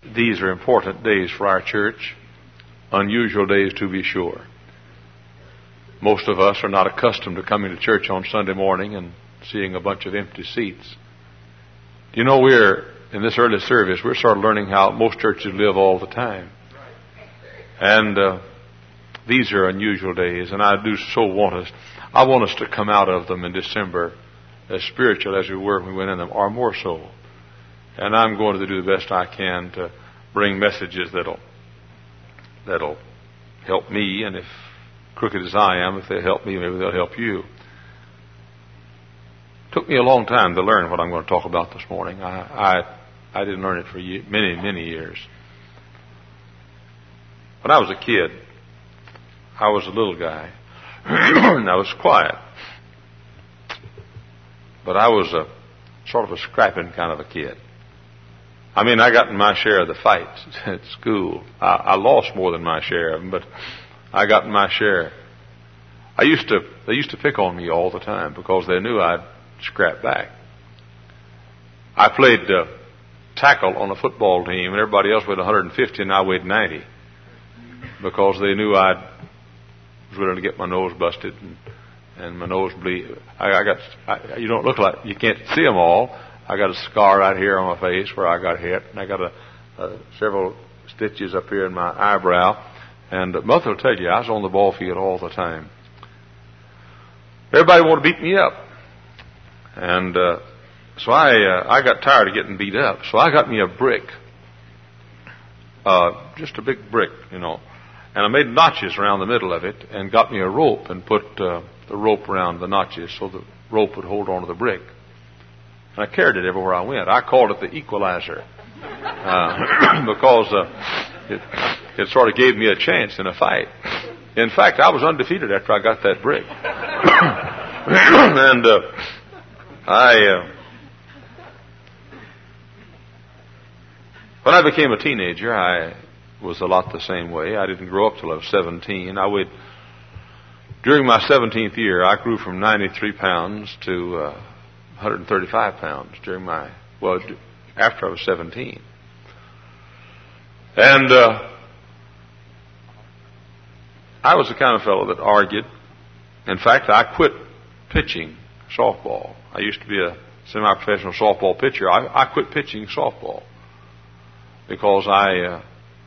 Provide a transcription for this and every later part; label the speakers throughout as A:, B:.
A: These are important days for our church, unusual days to be sure. Most of us are not accustomed to coming to church on Sunday morning and seeing a bunch of empty seats. You know, in this early service, we're sort of learning how most churches live all the time. And these are unusual days, and I want us to come out of them in December as spiritual as we were when we went in them, or more so. And I'm going to do the best I can to bring messages that'll help me, and if crooked as I am, if they help me, maybe they'll help you. It took me a long time to learn what I'm going to talk about this morning. I didn't learn it for many, many years. When I was a kid, I was a little guy, and I was quiet. But I was a sort of a scrapping kind of a kid. I mean, I got in my share of the fights at school. I lost more than my share of them, but I got in my share. They used to pick on me all the time because they knew I'd scrap back. I played tackle on a football team, and everybody else weighed 150, and I weighed 90 because they knew I was willing to get my nose busted and my nose bleed. You don't look like, you can't see them all. I got a scar right here on my face where I got hit, and I got several stitches up here in my eyebrow. And Mother will tell you, I was on the ball field all the time. Everybody wanted to beat me up, and so I got tired of getting beat up. So I got me a brick, just a big brick, and I made notches around the middle of it, and got me a rope and put the rope around the notches so the rope would hold onto the brick. And I carried it everywhere I went. I called it the equalizer because it sort of gave me a chance in a fight. In fact, I was undefeated after I got that brick. And when I became a teenager, I was a lot the same way. I didn't grow up till I was 17. During my 17th year, I grew from 93 pounds to 135 pounds after I was 17. And I was the kind of fellow that argued. In fact, I quit pitching softball. I used to be a semi-professional softball pitcher. I quit pitching softball because I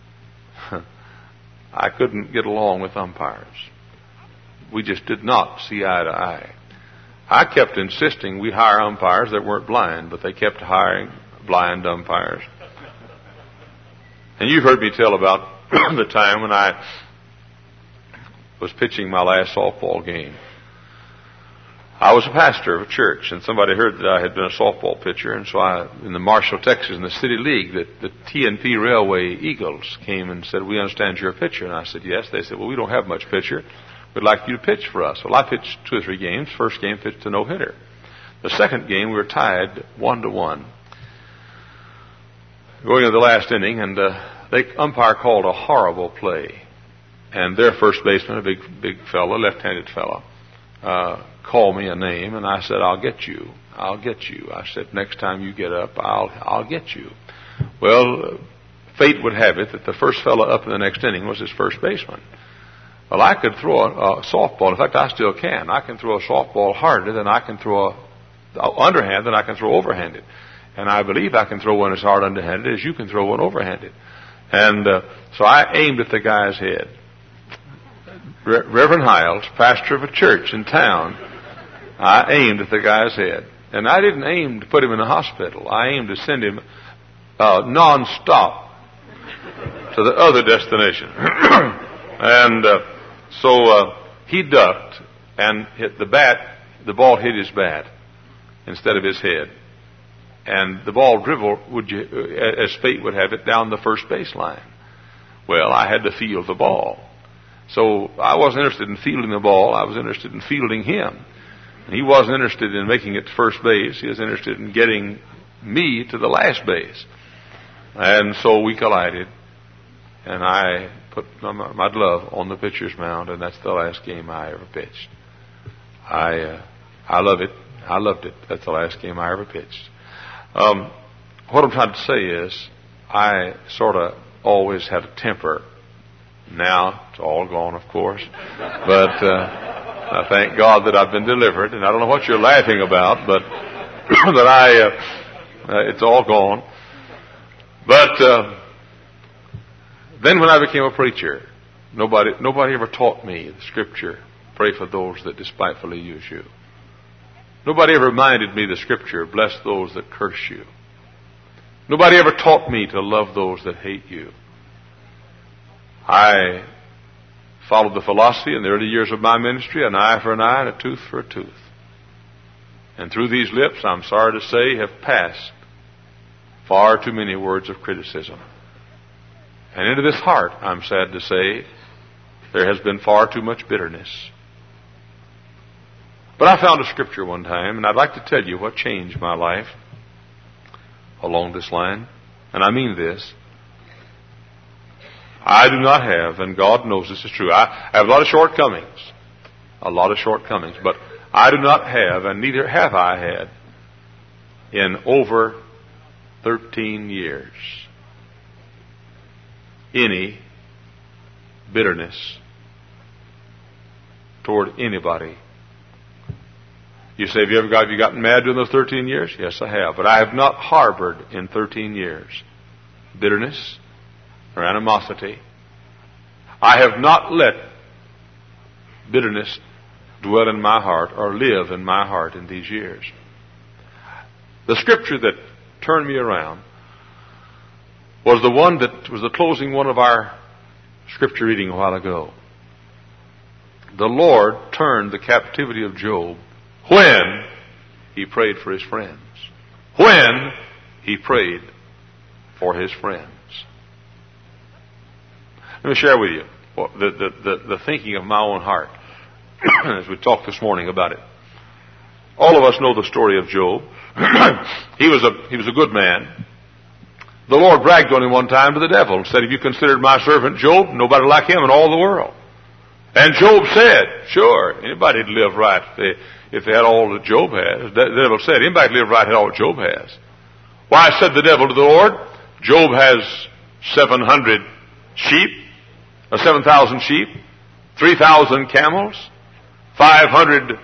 A: couldn't get along with umpires. We just did not see eye to eye. I kept insisting we hire umpires that weren't blind, but they kept hiring blind umpires. And you've heard me tell about the time when I was pitching my last softball game. I was a pastor of a church, and somebody heard that I had been a softball pitcher, and so in the Marshall, Texas, in the City League, the TNP Railway Eagles came and said, "We understand you're a pitcher." And I said, "Yes." They said, "Well, we don't have much pitcher. We'd like you to pitch for us." Well, I pitched 2 or 3 games. First game, pitched a no-hitter. The second game, we were tied 1-1. Going into the last inning, and the umpire called a horrible play. And their first baseman, a big fellow, left-handed fellow, called me a name, and I said, "I'll get you. I'll get you." I said, "Next time you get up, I'll get you." Well, fate would have it that the first fellow up in the next inning was his first baseman. Well, I could throw a softball. In fact, I still can. I can throw a softball harder than I can throw underhand than I can throw overhanded. And I believe I can throw one as hard underhanded as you can throw one overhanded. And so I aimed at the guy's head. Reverend Hiles, pastor of a church in town, I aimed at the guy's head. And I didn't aim to put him in the hospital. I aimed to send him non-stop to the other destination. And so he ducked and hit the bat. The ball hit his bat instead of his head. And the ball dribbled, as fate would have it, down the first baseline. Well, I had to field the ball. So I wasn't interested in fielding the ball. I was interested in fielding him. And he wasn't interested in making it to first base. He was interested in getting me to the last base. And so we collided. And I put my glove on the pitcher's mound, and that's the last game I ever pitched. I love it. I loved it. That's the last game I ever pitched. What I'm trying to say is, I sort of always had a temper. Now it's all gone, of course. But I thank God that I've been delivered. And I don't know what you're laughing about, but it's all gone. But then when I became a preacher, nobody ever taught me the Scripture, pray for those that despitefully use you. Nobody ever reminded me the Scripture, bless those that curse you. Nobody ever taught me to love those that hate you. I followed the philosophy in the early years of my ministry, an eye for an eye and a tooth for a tooth. And through these lips, I'm sorry to say, have passed far too many words of criticism. And into this heart, I'm sad to say, there has been far too much bitterness. But I found a scripture one time, and I'd like to tell you what changed my life along this line. And I mean this. I do not have, and God knows this is true, I have a lot of shortcomings. But I do not have, and neither have I had, in over 13 years, any bitterness toward anybody. You say, have you gotten mad during those 13 years? Yes, I have. But I have not harbored in 13 years bitterness or animosity. I have not let bitterness dwell in my heart or live in my heart in these years. The scripture that turned me around was the one that was the closing one of our scripture reading a while ago. The Lord turned the captivity of Job when he prayed for his friends. When he prayed for his friends. Let me share with you the thinking of my own heart as we talked this morning about it. All of us know the story of Job. He was a good man. The Lord bragged on him one time to the devil and said, "Have you considered my servant Job? Nobody like him in all the world." And Job said, "Sure, anybody'd live right if they had all that Job has." The devil said, "Anybody'd live right had all that Job has." Why, said the devil to the Lord, "Job has 700 sheep, or 7,000 sheep, 3,000 camels, 500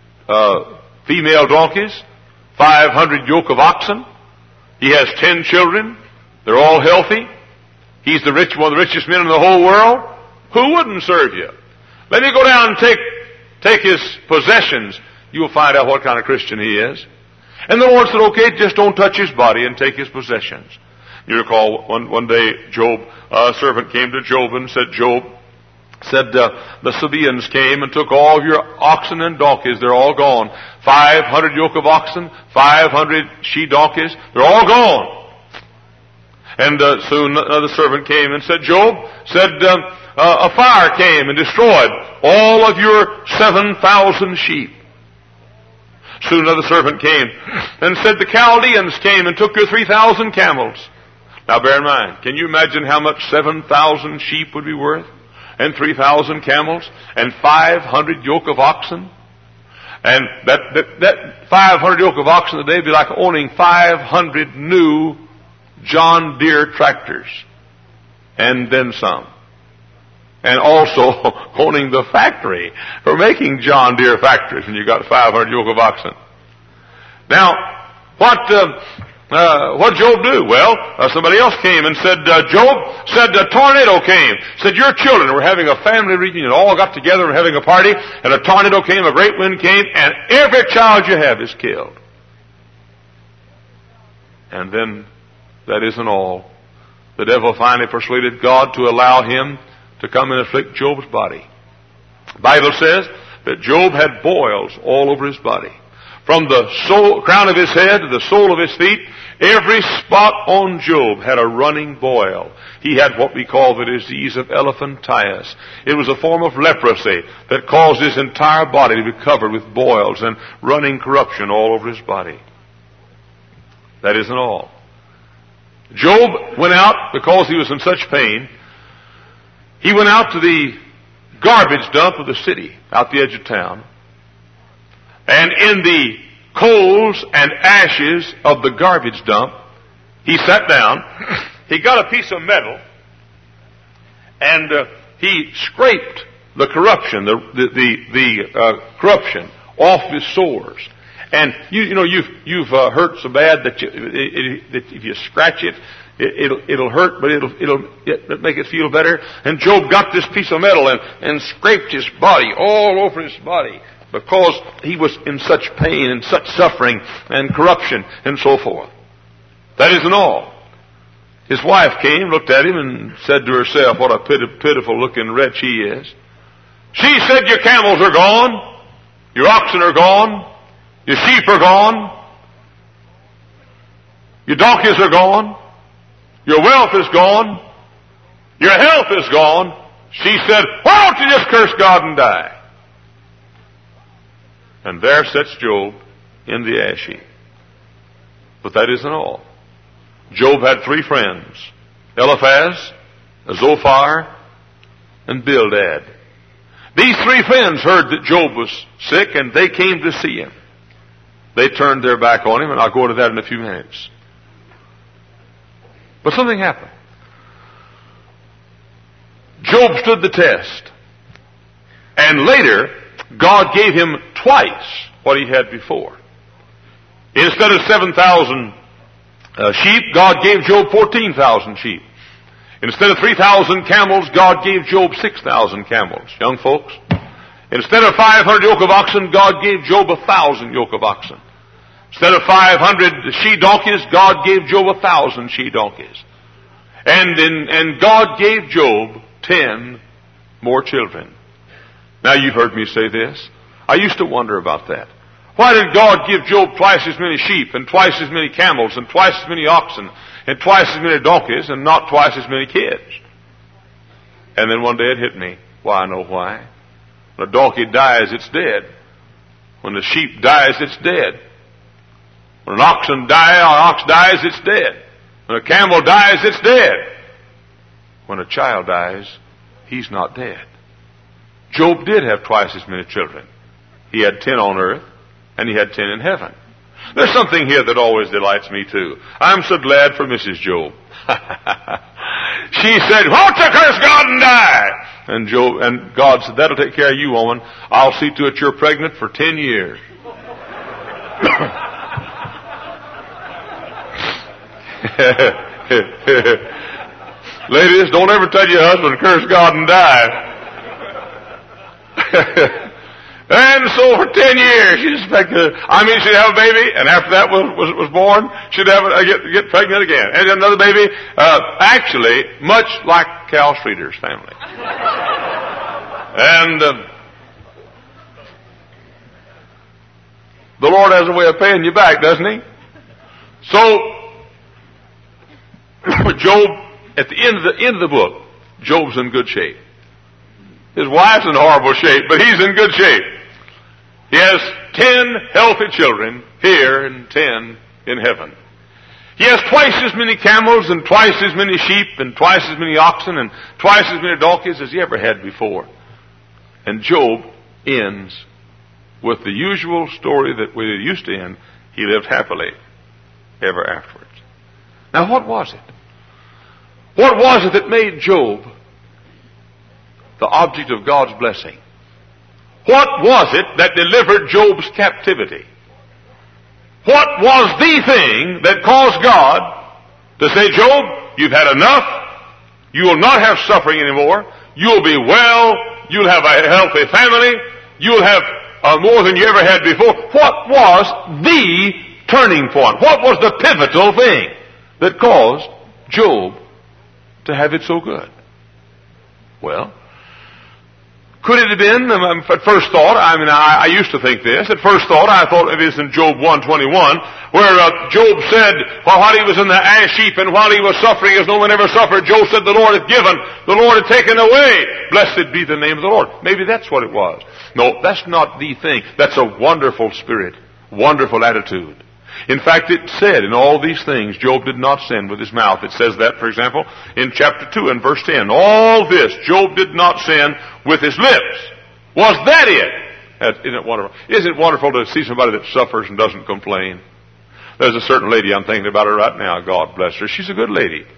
A: female donkeys, 500 yoke of oxen. He has 10 children. They're all healthy. He's one of the richest men in the whole world. Who wouldn't serve you? Let me go down and take his possessions. You'll find out what kind of Christian he is." And the Lord said, "Okay, just don't touch his body and take his possessions." You recall one day a servant came to Job and said, the Sabaeans came and took all of your oxen and donkeys. They're all gone. 500 yoke of oxen, 500 she donkeys. They're all gone. And soon another servant came and said, a fire came and destroyed all of your 7,000 sheep. Soon another servant came and said, the Chaldeans came and took your 3,000 camels. Now bear in mind, can you imagine how much 7,000 sheep would be worth? And 3,000 camels? And 500 yoke of oxen? And that 500 yoke of oxen today would be like owning 500 new John Deere tractors. And then some. And also owning the factory for making John Deere factories when you got 500 yoke of oxen. Now, what Job do? Well, somebody else came and said, Job said a tornado came. Said, your children were having a family reunion, all got together and were having a party, and a tornado came, a great wind came, and every child you have is killed. And then, that isn't all. The devil finally persuaded God to allow him to come and afflict Job's body. The Bible says that Job had boils all over his body. From the crown of his head to the sole of his feet, every spot on Job had a running boil. He had what we call the disease of elephantiasis. It was a form of leprosy that caused his entire body to be covered with boils and running corruption all over his body. That isn't all. Job went out because he was in such pain. He went out to the garbage dump of the city, out the edge of town. And in the coals and ashes of the garbage dump, he sat down he got a piece of metal, and he scraped the corruption, the corruption off his sores. And you've hurt so bad that if you scratch it, it'll hurt, but it'll make it feel better. And Job got this piece of metal and scraped his body, all over his body, because he was in such pain and such suffering and corruption and so forth. That isn't all. His wife came, looked at him, and said to herself, what a pitiful looking wretch he is. She said, your camels are gone, your oxen are gone, your sheep are gone, your donkeys are gone, your wealth is gone, your health is gone. She said, why don't you just curse God and die? And there sits Job in the ash heap. But that isn't all. Job had 3 friends, Eliphaz, Zophar, and Bildad. These 3 friends heard that Job was sick, and they came to see him. They turned their back on him, and I'll go into that in a few minutes. But something happened. Job stood the test. And later, God gave him twice what he had before. Instead of 7,000 sheep, God gave Job 14,000 sheep. Instead of 3,000 camels, God gave Job 6,000 camels. Young folks. Instead of 500 yoke of oxen, God gave Job 1,000 yoke of oxen. Instead of 500 she-donkeys, God gave Job 1,000 she-donkeys. And God gave Job 10 more children. Now you've heard me say this. I used to wonder about that. Why did God give Job twice as many sheep and twice as many camels and twice as many oxen and twice as many donkeys and not twice as many kids? And then one day it hit me. Well, I know why. When a donkey dies, it's dead. When the sheep dies, it's dead. When an ox dies, it's dead. When a camel dies, it's dead. When a child dies, he's not dead. Job did have twice as many children. He had 10 on earth, and he had 10 in heaven. There's something here that always delights me too. I'm so glad for Mrs. Job. She said, won't you curse God and die? And God said, that'll take care of you, woman. I'll see to it you're pregnant for 10 years. Ladies, don't ever tell your husband to curse God and die. And so for 10 years, she'd have a baby, and after that was born, she'd get pregnant again. And another baby, actually, much like Cal Streeter's family. And the Lord has a way of paying you back, doesn't he? So, Job, at the end of the book, Job's in good shape. His wife's in horrible shape, but he's in good shape. He has 10 healthy children here and 10 in heaven. He has twice as many camels and twice as many sheep and twice as many oxen and twice as many donkeys as he ever had before. And Job ends with the usual story that we used to end. He lived happily ever afterwards. Now what was it? What was it that made Job the object of God's blessing? What was it that delivered Job's captivity? What was the thing that caused God to say, Job, you've had enough. You will not have suffering anymore. You'll be well. You'll have a healthy family. You'll have more than you ever had before. What was the turning point? What was the pivotal thing that caused Job to have it so good? Well, could it have been, at first thought, I used to think this, at first thought, I thought it is in Job 1:21, where Job said, well, while he was in the ash heap and while he was suffering as no one ever suffered, Job said, the Lord hath given, the Lord hath taken away. Blessed be the name of the Lord. Maybe that's what it was. No, that's not the thing. That's a wonderful spirit, wonderful attitude. In fact, it said in all these things, Job did not sin with his mouth. It says that, for example, in chapter 2 and verse 10. All this, Job did not sin with his lips. Was that it? Isn't it wonderful? Isn't it wonderful to see somebody that suffers and doesn't complain? There's a certain lady, I'm thinking about her right now. God bless her. She's a good lady.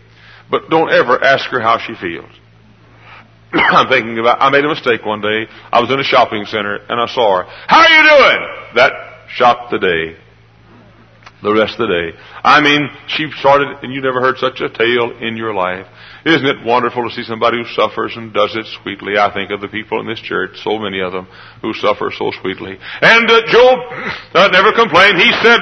A: But don't ever ask her how she feels. I'm thinking about, I made a mistake one day. I was in a shopping center and I saw her. How are you doing? That shocked the day. The rest of the day. I mean, she started, and you never heard such a tale in your life. Isn't it wonderful to see somebody who suffers and does it sweetly? I think of the people in this church, so many of them, who suffer so sweetly. And Job never complained. He said,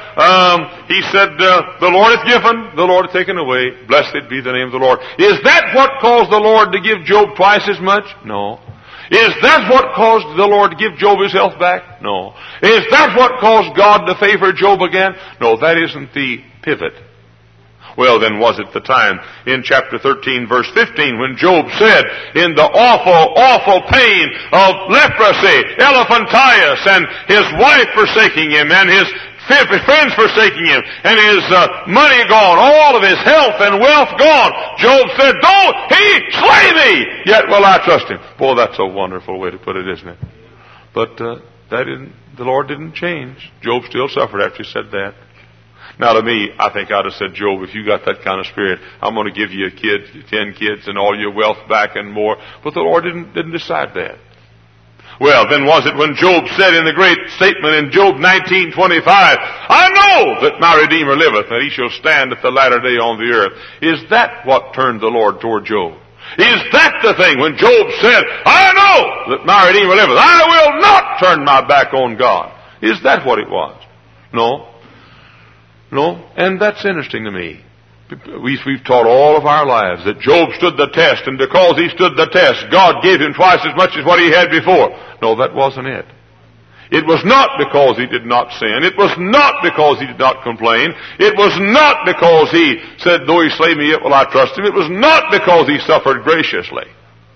A: the Lord hath given, the Lord hath taken away. Blessed be the name of the Lord. Is that what caused the Lord to give Job twice as much? No. Is that what caused the Lord to give Job his health back? No. Is that what caused God to favor Job again? No, that isn't the pivot. Well, then was it the time in chapter 13, verse 15, when Job said, in the awful pain of leprosy, elephantiasis, and his wife forsaking him, and his friends forsaking him, and his money gone, all of his health and wealth gone. Job said, though he slay me, yet will I trust him. Boy, that's a wonderful way to put it, isn't it? But the Lord didn't change. Job still suffered after he said that. Now to me, I think I'd have said, Job, if you got that kind of spirit, I'm going to give you a kid, 10 kids, and all your wealth back and more. But the Lord didn't decide that. Well, then was it when Job said in the great statement in Job 19:25, I know that my Redeemer liveth, and he shall stand at the latter day on the earth. Is that what turned the Lord toward Job? Is that the thing when Job said, I know that my Redeemer liveth, I will not turn my back on God? Is that what it was? No. And that's interesting to me. We've taught all of our lives that Job stood the test, and because he stood the test, God gave him twice as much as what he had before. No, that wasn't it. It was not because he did not sin. It was not because he did not complain. It was not because he said, though he slay me, yet will I trust him. It was not because he suffered graciously.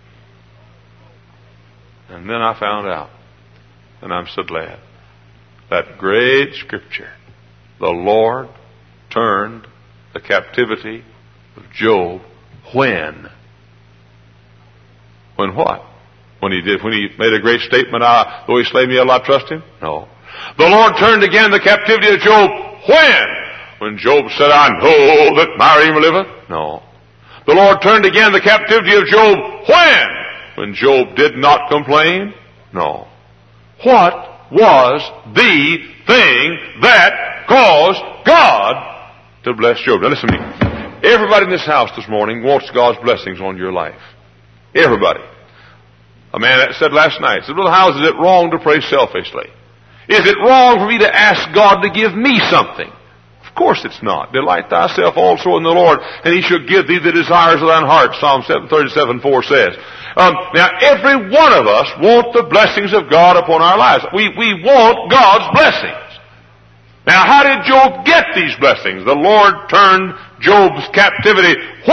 A: And then I found out, and I'm so glad, that great scripture, the Lord turned the captivity of Job when? When what? When he made a great statement, though he slay me, yet will I trust him? No. The Lord turned again the captivity of Job when? When Job said, I know that my Redeemer liveth? No. The Lord turned again the captivity of Job when? When Job did not complain? No. What was the thing that caused God to bless Job? Now listen to me. Everybody in this house this morning wants God's blessings on your life. Everybody. A man that said last night, said, well, how is it wrong to pray selfishly? Is it wrong for me to ask God to give me something? Of course it's not. Delight thyself also in the Lord, and he shall give thee the desires of thine heart, Psalm 37:4 says. Now, every one of us want the blessings of God upon our lives. We want God's blessings. Now, how did Job get these blessings? The Lord turned Job's captivity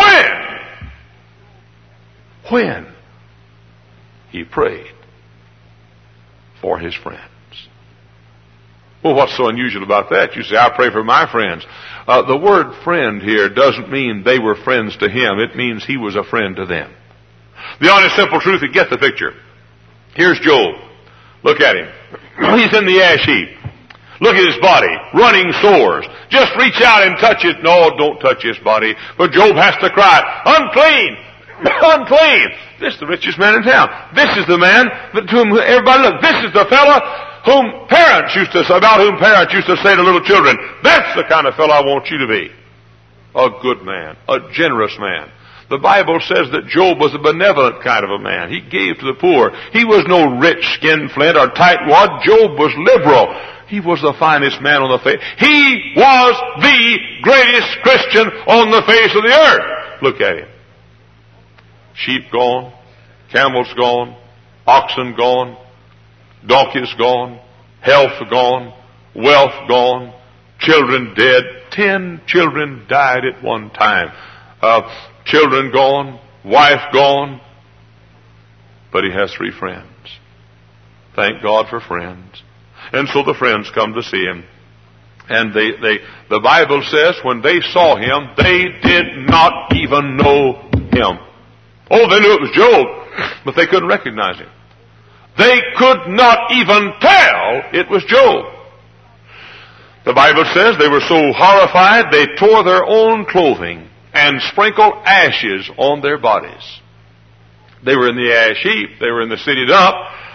A: when he prayed for his friends. Well, what's so unusual about that? You say, I pray for my friends. The word friend here doesn't mean they were friends to him. It means he was a friend to them. The honest, simple truth, you get the picture. Here's Job. Look at him. He's in the ash heap. Look at his body, running sores. Just reach out and touch it. No, don't touch his body. But Job has to cry, unclean, unclean. This is the richest man in town. This is the man to whom everybody looked. This is the fellow about whom parents used to say to little children, that's the kind of fellow I want you to be. A good man, a generous man. The Bible says that Job was a benevolent kind of a man. He gave to the poor. He was no rich skinflint or tightwad. Job was liberal. He was the finest man on the face. He was the greatest Christian on the face of the earth. Look at him. Sheep gone, camels gone, oxen gone, donkeys gone, health gone, wealth gone, children dead. 10 children died at one time. Children gone, wife gone. But he has 3 friends. Thank God for friends. And so the friends come to see him. And the Bible says when they saw him, they did not even know him. Oh, they knew it was Job, but they couldn't recognize him. They could not even tell it was Job. The Bible says they were so horrified they tore their own clothing and sprinkled ashes on their bodies. They were in the ash heap. They were in the city dump.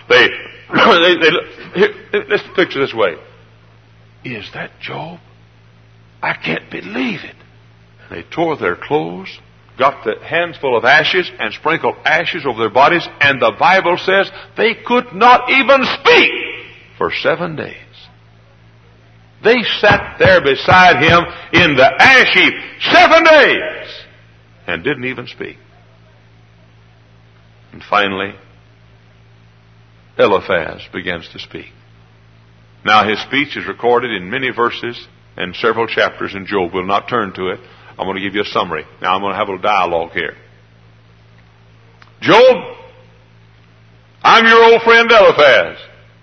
A: Let's picture this way. Is that Job? I can't believe it. They tore their clothes, got the handful of ashes, and sprinkled ashes over their bodies, and the Bible says they could not even speak for 7 days. They sat there beside him in the ash heap 7 days and didn't even speak. And finally, Eliphaz begins to speak. Now his speech is recorded in many verses and several chapters in Job. We'll not turn to it. I'm going to give you a summary. Now I'm going to have a little dialogue here. Job, I'm your old friend Eliphaz.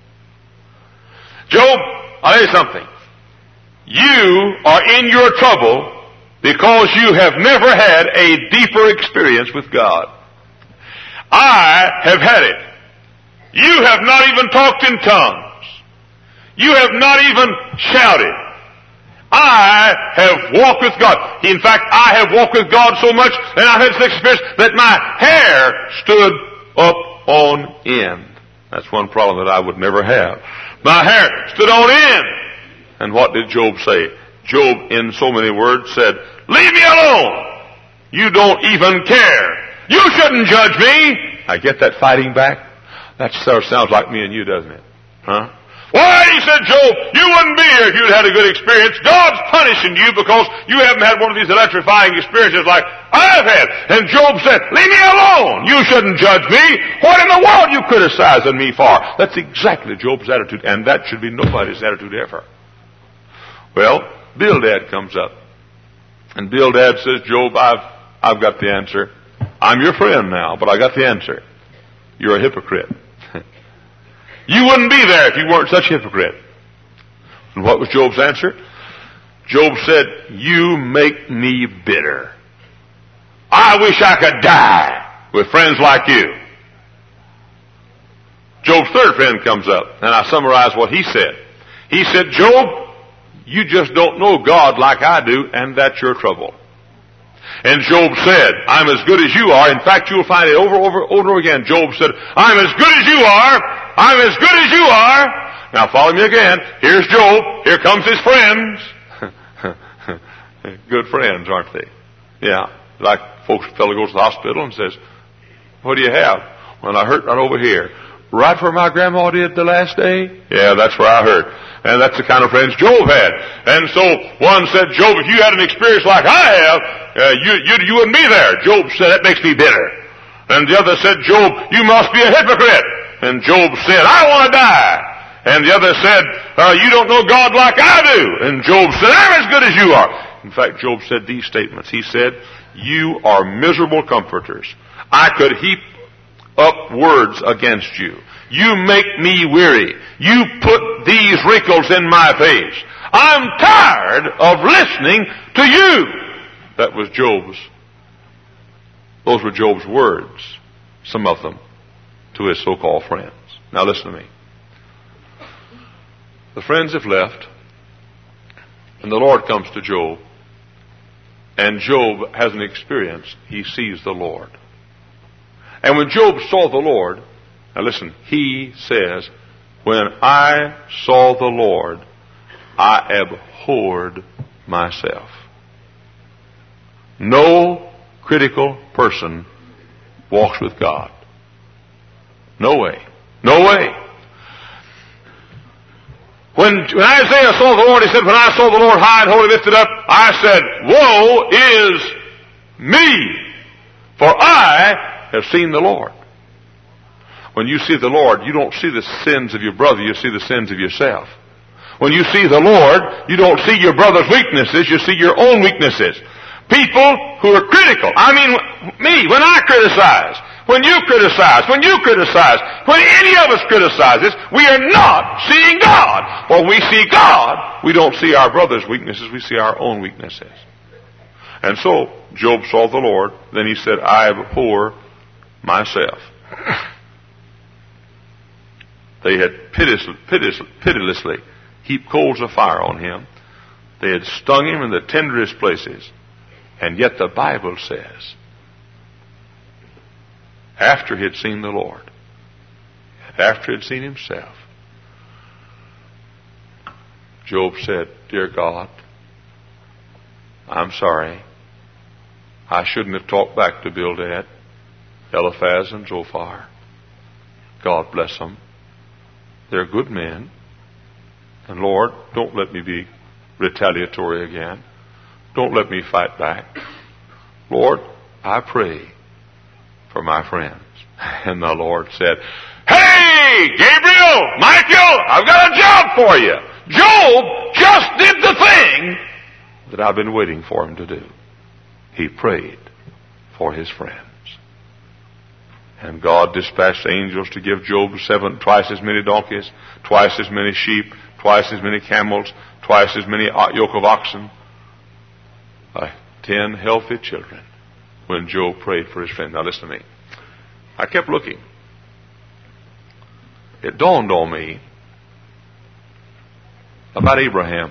A: Job, I'll tell you something. You are in your trouble because you have never had a deeper experience with God. I have had it. You have not even talked in tongues. You have not even shouted. I have walked with God. In fact, I have walked with God so much, and I've had this experience that my hair stood up on end. That's one problem that I would never have. My hair stood on end. And what did Job say? Job, in so many words, said, leave me alone. You don't even care. You shouldn't judge me. I get that fighting back. That sort of sounds like me and you, doesn't it? Huh? Why, he said, Job, you wouldn't be here if you'd had a good experience. God's punishing you because you haven't had one of these electrifying experiences like I've had. And Job said, leave me alone. You shouldn't judge me. What in the world are you criticizing me for? That's exactly Job's attitude, and that should be nobody's attitude ever. Well, Bildad comes up. And Bildad says, Job, I've got the answer. I'm your friend now, but I got the answer. You're a hypocrite. You wouldn't be there if you weren't such a hypocrite. And what was Job's answer? Job said, you make me bitter. I wish I could die with friends like you. Job's third friend comes up, and I summarize what he said. He said, Job, you just don't know God like I do, and that's your trouble. And Job said, I'm as good as you are. In fact, you'll find it over again. Job said, I'm as good as you are. I'm as good as you are. Now follow me again. Here's Job. Here comes his friends. Good friends, aren't they? Yeah. Like a fellow goes to the hospital and says, what do you have? Well, I hurt right over here. Right where my grandma did the last day? Yeah, that's where I hurt. And that's the kind of friends Job had. And so one said, Job, if you had an experience like I have, you wouldn't be there. Job said, that makes me bitter. And the other said, Job, you must be a hypocrite. And Job said, I want to die. And the other said, you don't know God like I do. And Job said, I'm as good as you are. In fact, Job said these statements. He said, you are miserable comforters. I could heap up words against you. You make me weary. You put these wrinkles in my face. I'm tired of listening to you. Those were Job's words, some of them, to his so-called friends. Now listen to me. The friends have left, and the Lord comes to Job, and Job has an experience. He sees the Lord. And when Job saw the Lord, now listen, he says, when I saw the Lord, I abhorred myself. No critical person walks with God. No way. No way. When Isaiah saw the Lord, he said, when I saw the Lord high and holy lifted up, I said, woe is me, for I have seen the Lord. When you see the Lord, you don't see the sins of your brother, you see the sins of yourself. When you see the Lord, you don't see your brother's weaknesses, you see your own weaknesses. People who are critical, I mean me, when I criticize, when you criticize, when any of us criticizes, we are not seeing God. When we see God, we don't see our brother's weaknesses, we see our own weaknesses. And so, Job saw the Lord, then he said, I abhor myself. They had pitilessly heaped coals of fire on him. They had stung him in the tenderest places. And yet the Bible says, after he had seen the Lord, after he had seen himself, Job said, "Dear God, I'm sorry. I shouldn't have talked back to Bildad, Eliphaz, and Zophar. God bless them. They're good men. And Lord, don't let me be retaliatory again. Don't let me fight back. Lord, I pray for my friends." And the Lord said, "Hey, Gabriel, Michael, I've got a job for you. Job just did the thing that I've been waiting for him to do. He prayed for his friends." And God dispatched angels to give Job twice as many donkeys, twice as many sheep, twice as many camels, twice as many yoke of oxen, 10 healthy children, when Job prayed for his friend. Now listen to me. I kept looking. It dawned on me about Abraham.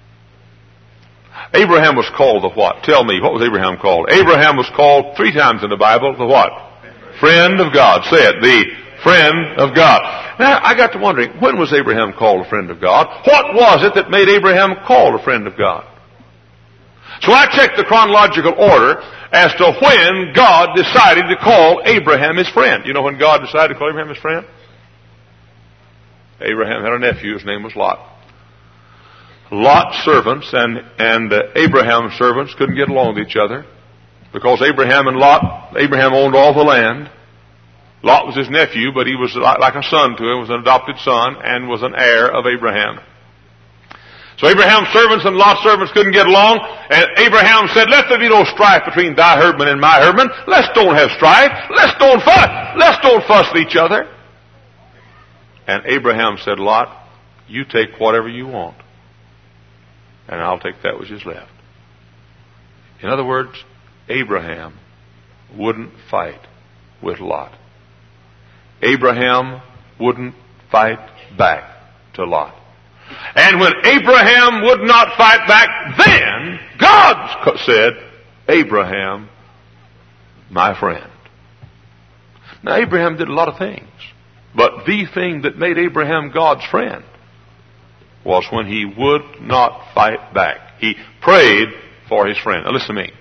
A: Abraham was called the what? Tell me, what was Abraham called? Abraham was called 3 times in the Bible the what? Friend of God. Say it, the friend of God. Now, I got to wondering, when was Abraham called a friend of God? What was it that made Abraham called a friend of God? So I checked the chronological order as to when God decided to call Abraham his friend. You know when God decided to call Abraham his friend? Abraham had a nephew, his name was Lot. Lot's servants and Abraham's servants couldn't get along with each other because Abraham owned all the land. Lot was his nephew, but he was like a son to him, was an adopted son, and was an heir of Abraham. So Abraham's servants and Lot's servants couldn't get along, and Abraham said, "Let there be no strife between thy herdmen and my herdmen. Let's don't have strife. Let's don't fuss with each other." And Abraham said, "Lot, you take whatever you want, and I'll take that which is left." In other words, Abraham wouldn't fight with Lot. Abraham wouldn't fight back to Lot. And when Abraham would not fight back, then God said, "Abraham, my friend." Now, Abraham did a lot of things, but the thing that made Abraham God's friend was when he would not fight back. He prayed for his friend. Now listen to me.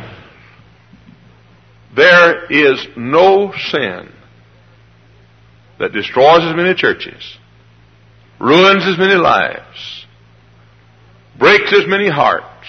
A: There is no sin that destroys as many churches, ruins as many lives, breaks as many hearts,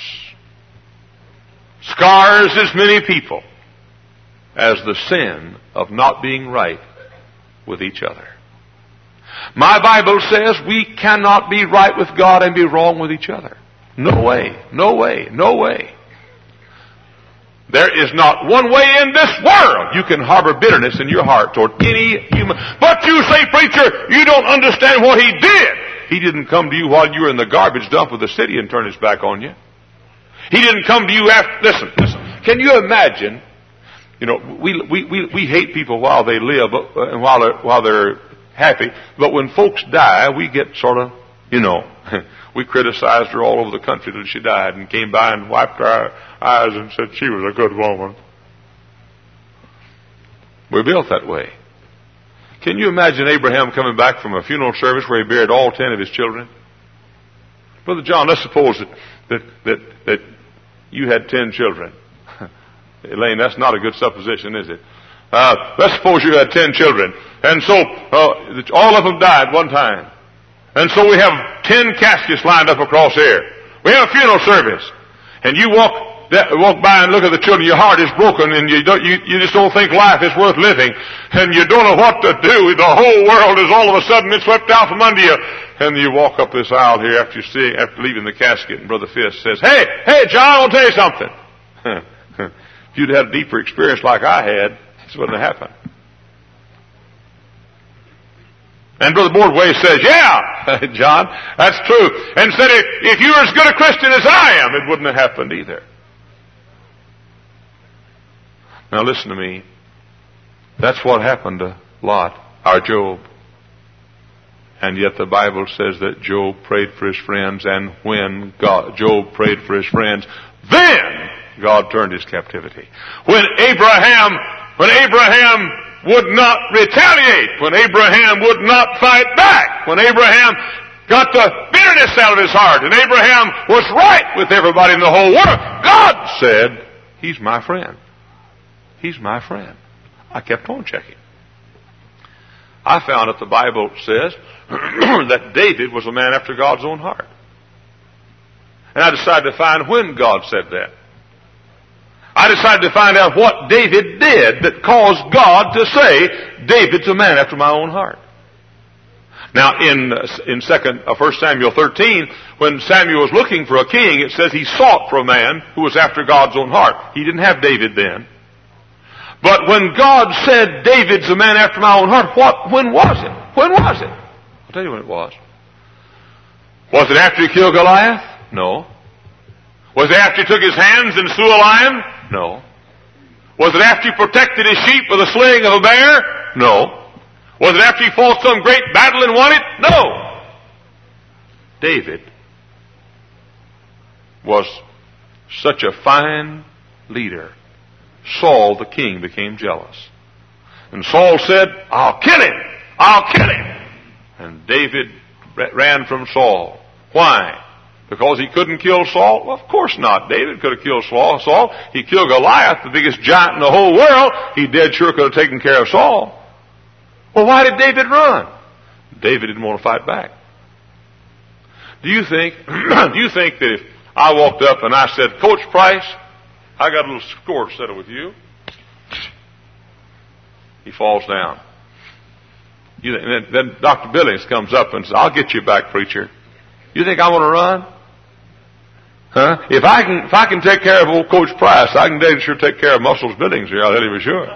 A: scars as many people, as the sin of not being right with each other. My Bible says we cannot be right with God and be wrong with each other. No way, no way, no way. There is not one way in this world you can harbor bitterness in your heart toward any human. But you say, "Preacher, you don't understand what he did." He didn't come to you while you were in the garbage dump of the city and turn his back on you. He didn't come to you after. Listen. Can you imagine? You know, we hate people while they live and while they're happy. But when folks die, we get sort of, we criticized her all over the country till she died and came by and wiped our eyes and said she was a good woman. We're built that way. Can you imagine Abraham coming back from a funeral service where he buried all 10 of his children? Brother John, let's suppose that you had 10 children. Elaine, that's not a good supposition, is it? Let's suppose you had 10 children. And so all of them died one time. And so we have 10 caskets lined up across here. We have a funeral service. And you walk by and look at the children, your heart is broken, and you just don't think life is worth living, and you don't know what to do. The whole world is all of a sudden been swept out from under you. And you walk up this aisle here after leaving the casket, and Brother Fisk says, Hey, John, I want to tell you something. If you'd had a deeper experience like I had, this wouldn't have happened. And Brother Bordway says, "Yeah, John, that's true." And said, if you were as good a Christian as I am, it wouldn't have happened either. Now listen to me. That's what happened to Lot, our Job. And yet the Bible says that Job prayed for his friends, and when Job prayed for his friends, then God turned his captivity. When Abraham would not retaliate, when Abraham would not fight back, when Abraham got the bitterness out of his heart, and Abraham was right with everybody in the whole world, God said, he's my friend. He's my friend. I kept on checking. I found that the Bible says that David was a man after God's own heart. And I decided to find when God said that. I decided to find out what David did that caused God to say, David's a man after my own heart. Now, in 1 Samuel 13, when Samuel was looking for a king, it says he sought for a man who was after God's own heart. He didn't have David then. But when God said, David's a man after my own heart, when was it? When was it? I'll tell you when it was. Was it after he killed Goliath? No. Was it after he took his hands and slew a lion? No. Was it after he protected his sheep with the slaying of a bear? No. Was it after he fought some great battle and won it? No. David was such a fine leader. Saul, the king, became jealous. And Saul said, I'll kill him. I'll kill him. And David ran from Saul. Why? Because he couldn't kill Saul? Well, of course not. David could have killed Saul. He killed Goliath, the biggest giant in the whole world. He dead sure could have taken care of Saul. Well, why did David run? David didn't want to fight back. Do you think that if I walked up and I said, Coach Price, I got a little score settled with you. He falls down. Then Dr. Billings comes up and says, I'll get you back, preacher. You think I want to run? Huh? If I can take care of old Coach Price, I can sure take care of Muscles Billings here, I'll tell you for sure.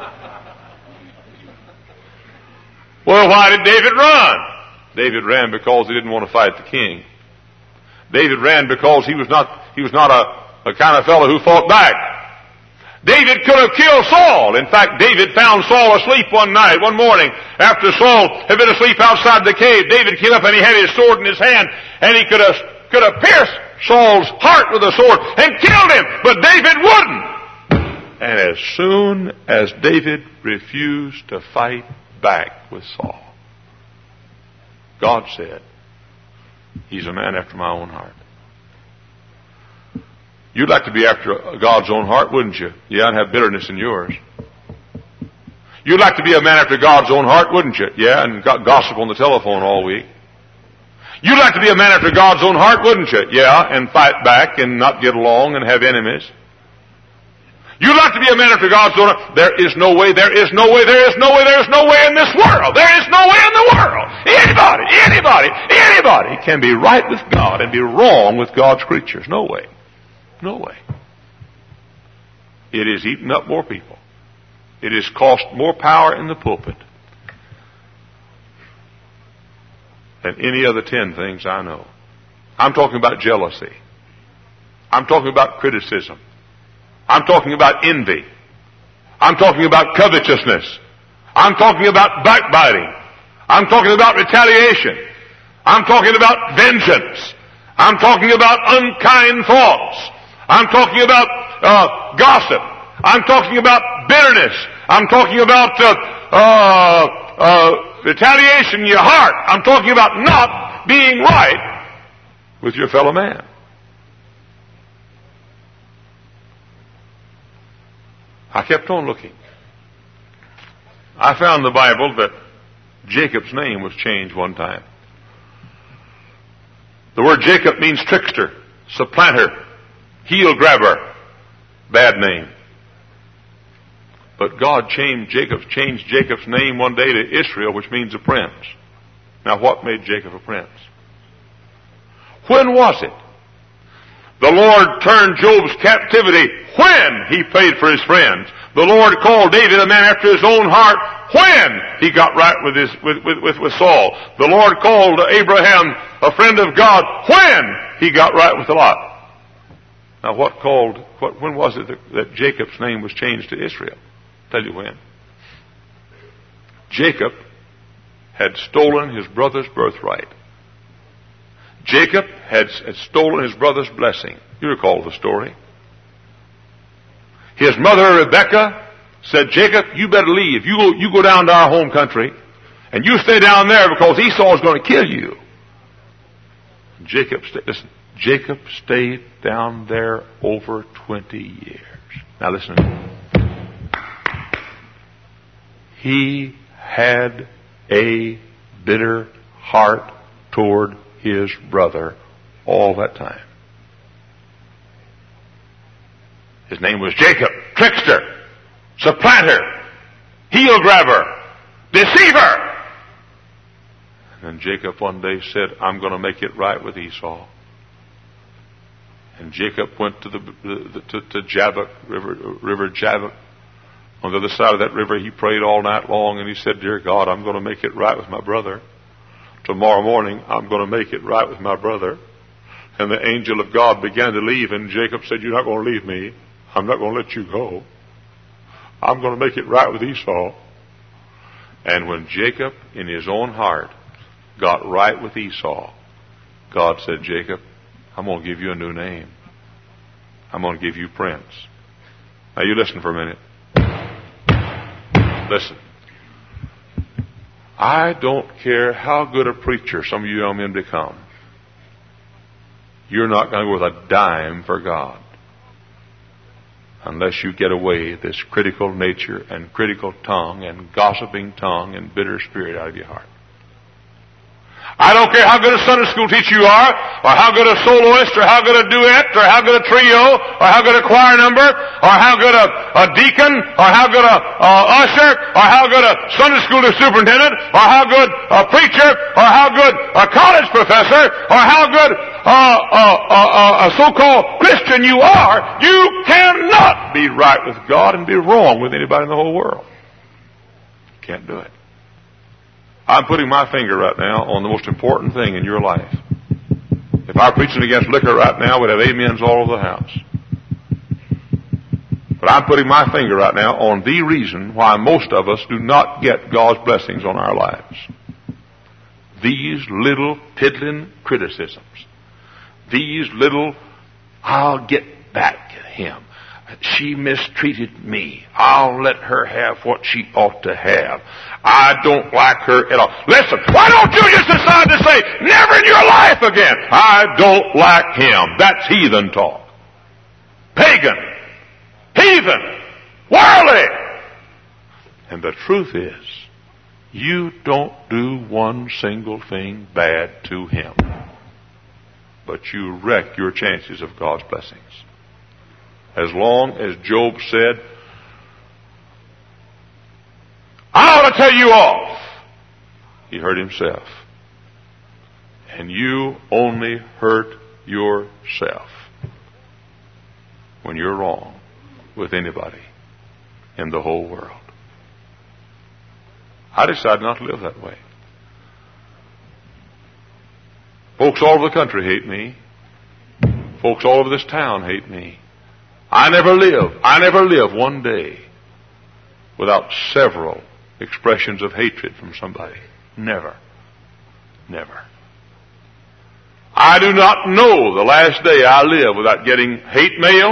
A: Well, why did David run? David ran because he didn't want to fight the king. David ran because he was not a kind of fellow who fought back. David could have killed Saul. In fact, David found Saul asleep one morning, after Saul had been asleep outside the cave. David came up and he had his sword in his hand, and he could have pierced Saul's heart with a sword and killed him, but David wouldn't. And as soon as David refused to fight back with Saul, God said, he's a man after my own heart. You'd like to be after God's own heart, wouldn't you? Yeah, and have bitterness in yours. You'd like to be a man after God's own heart, wouldn't you? Yeah, and gossip on the telephone all week. You'd like to be a man after God's own heart, wouldn't you? Yeah, and fight back and not get along and have enemies. You'd like to be a man after God's own heart. There is no way in this world. There is no way in the world. Anybody can be right with God and be wrong with God's creatures. No way. No way. It has eaten up more people. It has cost more power in the pulpit than any other 10 things I know. I'm talking about jealousy. I'm talking about criticism. I'm talking about envy. I'm talking about covetousness. I'm talking about backbiting. I'm talking about retaliation. I'm talking about vengeance. I'm talking about unkind thoughts. I'm talking about gossip. I'm talking about bitterness. I'm talking about retaliation in your heart. I'm talking about not being right with your fellow man. I kept on looking. I found in the Bible that Jacob's name was changed one time. The word Jacob means trickster, supplanter, heel grabber, bad name. But God changed Jacob's name one day to Israel, which means a prince. Now, what made Jacob a prince? When was it? The Lord turned Job's captivity when he paid for his friends. The Lord called David a man after his own heart when he got right with Saul. The Lord called Abraham a friend of God when he got right with Lot. Now, when was it that Jacob's name was changed to Israel? I'll tell you when. Jacob had stolen his brother's birthright. Jacob had stolen his brother's blessing. You recall the story. His mother Rebekah said, Jacob, you better leave. You go down to our home country, and you stay down there because Esau is going to kill you. Jacob stayed down there over 20 years. Now listen to me. He had a bitter heart toward his brother all that time. His name was Jacob, trickster, supplanter, heel grabber, deceiver. And Jacob one day said, I'm going to make it right with Esau. And Jacob went to Jabbok, river Jabbok. On the other side of that river, he prayed all night long, and he said, Dear God, I'm going to make it right with my brother. Tomorrow morning, I'm going to make it right with my brother. And the angel of God began to leave, and Jacob said, You're not going to leave me. I'm not going to let you go. I'm going to make it right with Esau. And when Jacob, in his own heart, got right with Esau, God said, Jacob, I'm going to give you a new name. I'm going to give you Prince. Now you listen for a minute. Listen. I don't care how good a preacher some of you young men become. You're not going to go with a dime for God unless you get away this critical nature and critical tongue and gossiping tongue and bitter spirit out of your heart. I don't care how good a Sunday school teacher you are, or how good a soloist, or how good a duet, or how good a trio, or how good a choir number, or how good a deacon, or how good a usher, or how good a Sunday school superintendent, or how good a preacher, or how good a college professor, or how good a so-called Christian you are, you cannot be right with God and be wrong with anybody in the whole world. You can't do it. I'm putting my finger right now on the most important thing in your life. If I were preaching against liquor right now, we'd have amens all over the house. But I'm putting my finger right now on the reason why most of us do not get God's blessings on our lives. These little piddling criticisms. These little, I'll get back at him. She mistreated me. I'll let her have what she ought to have. I don't like her at all. Listen, why don't you just decide to say, never in your life again, I don't like him. That's heathen talk. Pagan. Heathen. Worldly. And the truth is, you don't do one single thing bad to him. But you wreck your chances of God's blessings. As long as Job said, I ought to tell you off, he hurt himself. And you only hurt yourself when you're wrong with anybody in the whole world. I decided not to live that way. Folks all over the country hate me. Folks all over this town hate me. I never live one day without several expressions of hatred from somebody. Never. Never. I do not know the last day I live without getting hate mail,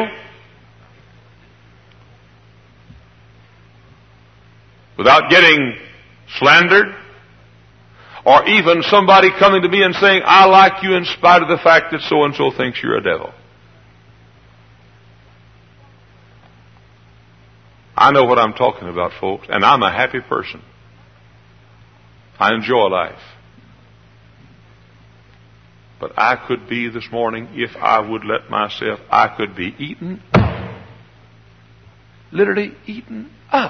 A: without getting slandered, or even somebody coming to me and saying, I like you in spite of the fact that so-and-so thinks you're a devil. I know what I'm talking about, folks, and I'm a happy person. I enjoy life. But I could be this morning, if I would let myself, I could be eaten up. Literally eaten up.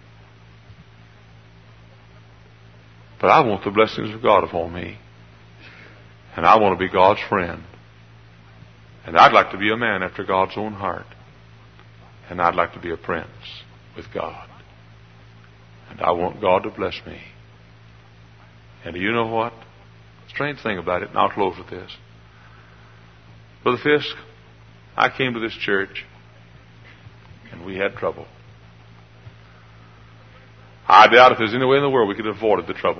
A: But I want the blessings of God upon me. And I want to be God's friend. And I'd like to be a man after God's own heart. And I'd like to be a prince with God. And I want God to bless me. And do you know what? Strange thing about it, and I'll close with this. Brother Fisk, I came to this church, and we had trouble. I doubt if there's any way in the world we could have avoided the trouble.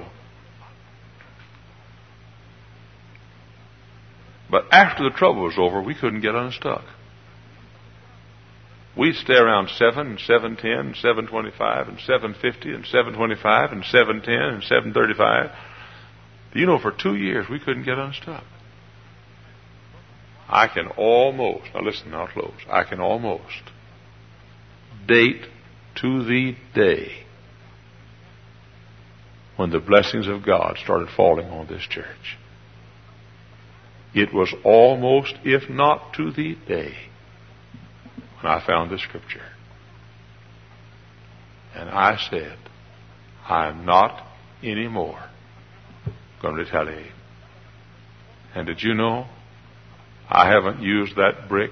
A: But after the trouble was over, we couldn't get unstuck. we'd stay around 7 and 7:10 and 7:25 and 7:50 and 7:25 and 7:10 and 7:35. You know, for 2 years we couldn't get unstuck. I can almost, now listen, now close. I can almost date to the day when the blessings of God started falling on this church. It was almost, if not to the day, when I found the Scripture. And I said, I'm not anymore going to retaliate. And did you know, I haven't used that brick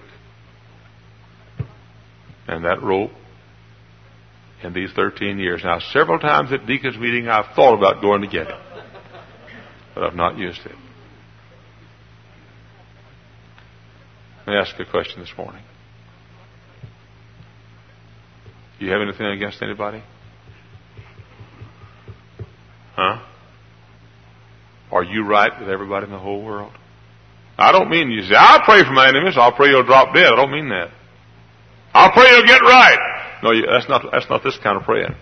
A: and that rope in these 13 years. Now, several times at deacon's meeting, I've thought about going to get it, but I've not used it. Let me ask you a question this morning. Do you have anything against anybody? Huh? Are you right with everybody in the whole world? I don't mean you say, I'll pray for my enemies, I'll pray you'll drop dead. I don't mean that. I'll pray you'll get right. No, that's not this kind of praying.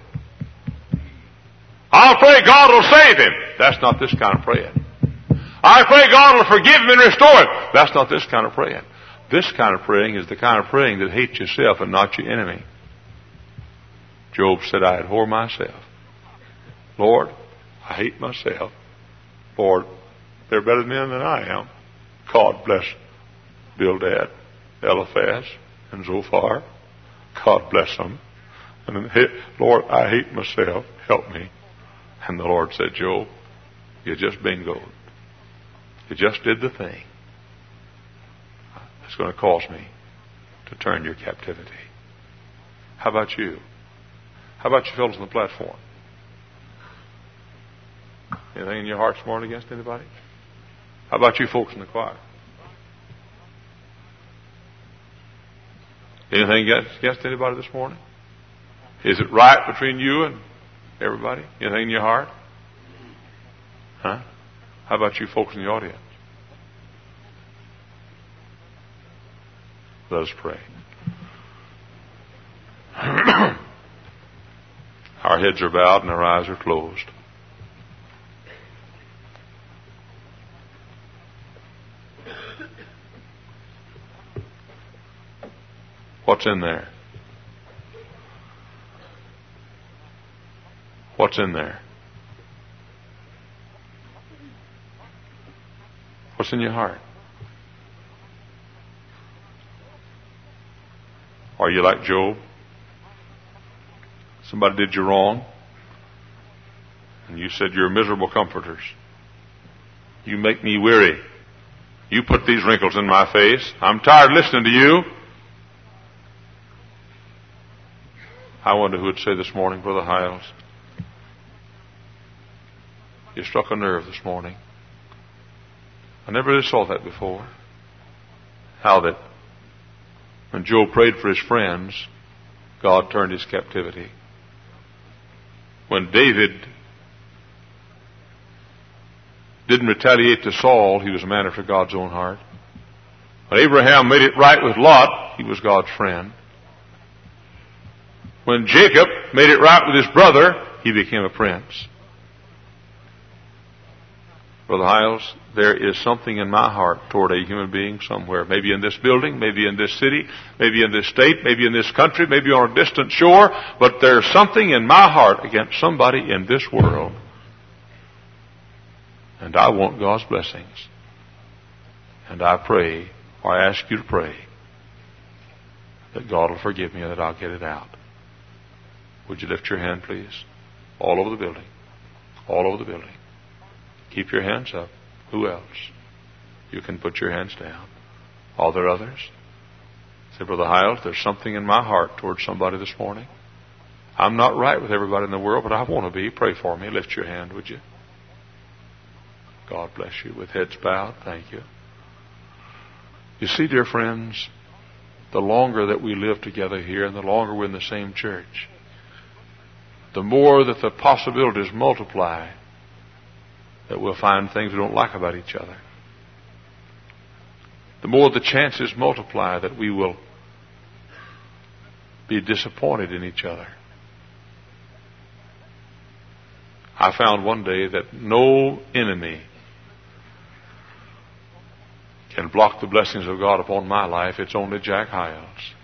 A: I'll pray God will save him. That's not this kind of praying. I pray God will forgive him and restore him. That's not this kind of praying. This kind of praying is the kind of praying that hates yourself and not your enemy. Job said, I abhor myself. Lord, I hate myself. Lord, they're better men than I am. God bless Bildad, Eliphaz, and Zophar. God bless them. And then, Lord, I hate myself. Help me. And the Lord said, Job, you just bingoed. You just did the thing that's going to cause me to turn your captivity. How about you? How about you fellows on the platform? Anything in your heart this morning against anybody? How about you folks in the choir? Anything against anybody this morning? Is it right between you and everybody? Anything in your heart? Huh? How about you folks in the audience? Let us pray. Our heads are bowed and our eyes are closed. What's in there? What's in there? What's in your heart? Are you like Job? Somebody did you wrong, and you said, you're miserable comforters. You make me weary. You put these wrinkles in my face. I'm tired listening to you. I wonder who would say this morning, Brother Hiles, you struck a nerve this morning. I never really saw that before. How that when Job prayed for his friends, God turned his captivity. When David didn't retaliate to Saul, he was a man after God's own heart. When Abraham made it right with Lot, he was God's friend. When Jacob made it right with his brother, he became a prince. Brother Hiles, there is something in my heart toward a human being somewhere. Maybe in this building, maybe in this city, maybe in this state, maybe in this country, maybe on a distant shore. But there's something in my heart against somebody in this world. And I want God's blessings. And I pray, or I ask you to pray, that God will forgive me and that I'll get it out. Would you lift your hand, please? All over the building. All over the building. Keep your hands up. Who else? You can put your hands down. Are there others? Say, Brother Hiles, there's something in my heart towards somebody this morning. I'm not right with everybody in the world, but I want to be. Pray for me. Lift your hand, would you? God bless you. With heads bowed, thank you. You see, dear friends, the longer that we live together here and the longer we're in the same church, the more that the possibilities multiply that we'll find things we don't like about each other. The more the chances multiply that we will be disappointed in each other. I found one day that no enemy can block the blessings of God upon my life. It's only Jack Hyles.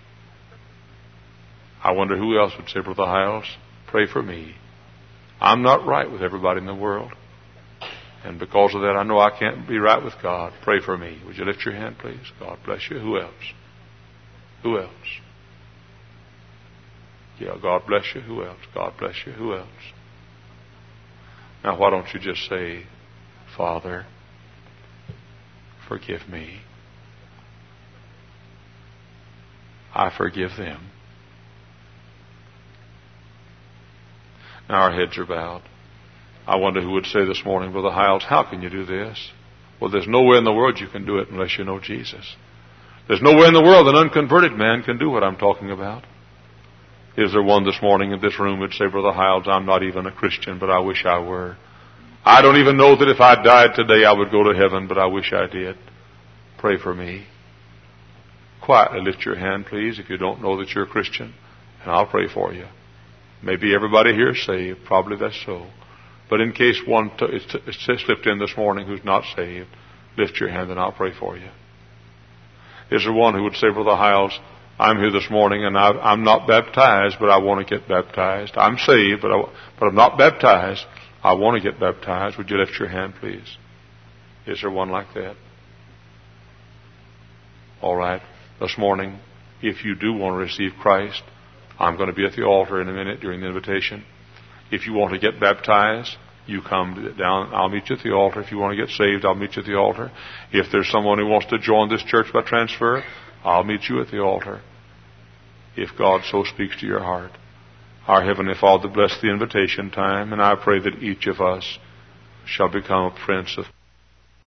A: I wonder who else would say, Brother Hyles, pray for me. I'm not right with everybody in the world. And because of that, I know I can't be right with God. Pray for me. Would you lift your hand, please? God bless you. Who else? Who else? Yeah, God bless you. Who else? God bless you. Who else? Now, why don't you just say, Father, forgive me. I forgive them. Now our heads are bowed. I wonder who would say this morning, Brother Hyles, how can you do this? Well, there's nowhere in the world you can do it unless you know Jesus. There's nowhere in the world an unconverted man can do what I'm talking about. Is there one this morning in this room who would say, Brother Hyles, I'm not even a Christian, but I wish I were. I don't even know that if I died today I would go to heaven, but I wish I did. Pray for me. Quietly lift your hand, please, if you don't know that you're a Christian, and I'll pray for you. Maybe everybody here is saved. Probably that's so. But in case one slipped in this morning who's not saved, lift your hand and I'll pray for you. Is there one who would say, Brother Hyles, I'm here this morning and I'm not baptized, but I want to get baptized. I'm saved, but I'm not baptized. I want to get baptized. Would you lift your hand, please? Is there one like that? All right. This morning, if you do want to receive Christ, I'm going to be at the altar in a minute during the invitation. If you want to get baptized, you come down. I'll meet you at the altar. If you want to get saved, I'll meet you at the altar. If there's someone who wants to join this church by transfer, I'll meet you at the altar. If God so speaks to your heart. Our Heavenly Father, bless the invitation time, and I pray that each of us shall become a prince of